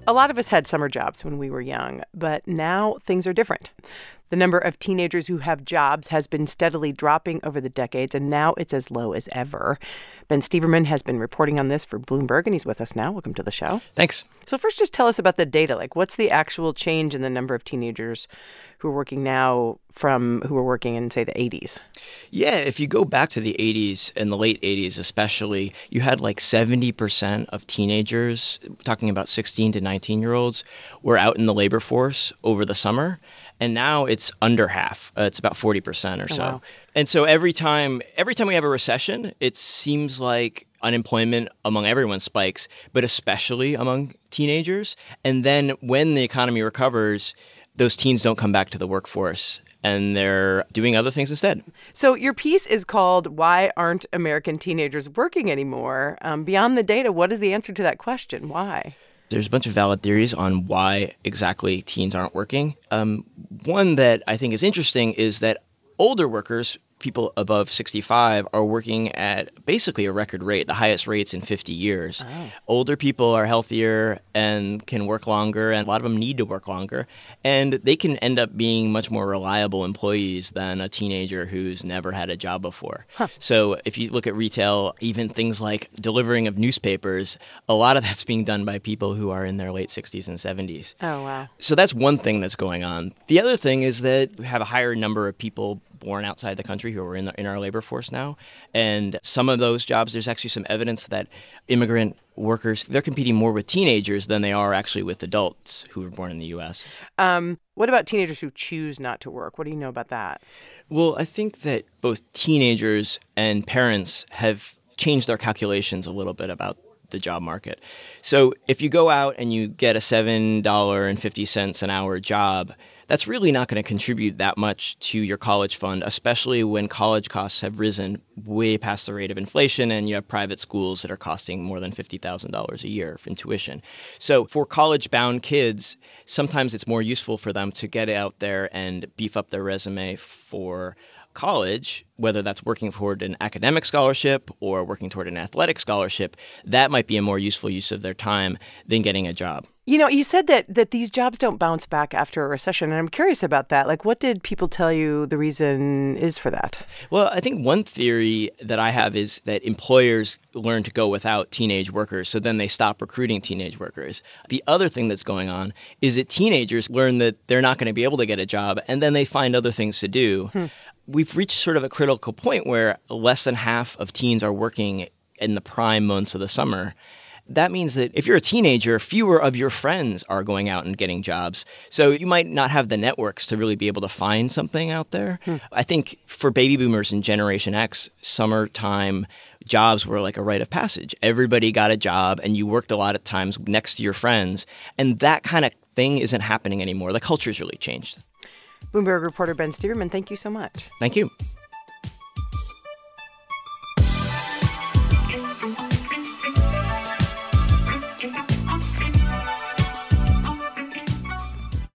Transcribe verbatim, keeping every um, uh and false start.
A lot of us had summer jobs when we were young, but now things are different. The number of teenagers who have jobs has been steadily dropping over the decades, and now it's as low as ever. Ben Steverman has been reporting on this for Bloomberg, and he's with us now. Welcome to the show. Thanks. So first, just tell us about the data. Like, what's the actual change in the number of teenagers who are working now from who were working in, say, the eighties? Yeah, if you go back to the eighties and the late eighties especially, you had like seventy percent of teenagers, talking about sixteen to nineteen-year-olds, were out in the labor force over the summer. And now it's under half. Uh, it's about forty percent or so. Oh, wow. And so every time every time we have a recession, it seems like unemployment among everyone spikes, but especially among teenagers. And then when the economy recovers, those teens don't come back to the workforce, and they're doing other things instead. So your piece is called Why Aren't American Teenagers Working Anymore? Um, beyond the data, what is the answer to that question? Why? There's a bunch of valid theories on why exactly teens aren't working. Um, one that I think is interesting is that older workers, people above sixty-five, are working at basically a record rate, the highest rates in fifty years. Oh. Older people are healthier and can work longer, and a lot of them need to work longer. And they can end up being much more reliable employees than a teenager who's never had a job before. Huh. So if you look at retail, even things like delivering of newspapers, a lot of that's being done by people who are in their late sixties and seventies. Oh, wow. So that's one thing that's going on. The other thing is that we have a higher number of people born outside the country who are in, the, in our labor force now. And some of those jobs, there's actually some evidence that immigrant workers, they're competing more with teenagers than they are actually with adults who were born in the U S. Um, what about teenagers who choose not to work? What do you know about that? Well, I think that both teenagers and parents have changed their calculations a little bit about the job market. So if you go out and you get a seven dollars and fifty cents an hour job, that's really not going to contribute that much to your college fund, especially when college costs have risen way past the rate of inflation and you have private schools that are costing more than fifty thousand dollars a year in tuition. So for college-bound kids, sometimes it's more useful for them to get out there and beef up their resume for college, whether that's working toward an academic scholarship or working toward an athletic scholarship. That might be a more useful use of their time than getting a job. You know, you said that that these jobs don't bounce back after a recession, and I'm curious about that. Like, what did people tell you the reason is for that? Well, I think one theory that I have is that employers learn to go without teenage workers, so then they stop recruiting teenage workers. The other thing that's going on is that teenagers learn that they're not going to be able to get a job, and then they find other things to do. Hmm. We've reached sort of a critical point where less than half of teens are working in the prime months of the summer. That means that if you're a teenager, fewer of your friends are going out and getting jobs. So you might not have the networks to really be able to find something out there. Hmm. I think for baby boomers and Generation X, summertime jobs were like a rite of passage. Everybody got a job and you worked a lot of times next to your friends. And that kind of thing isn't happening anymore. The culture's really changed. Bloomberg reporter Ben Steverman, thank you so much. Thank you.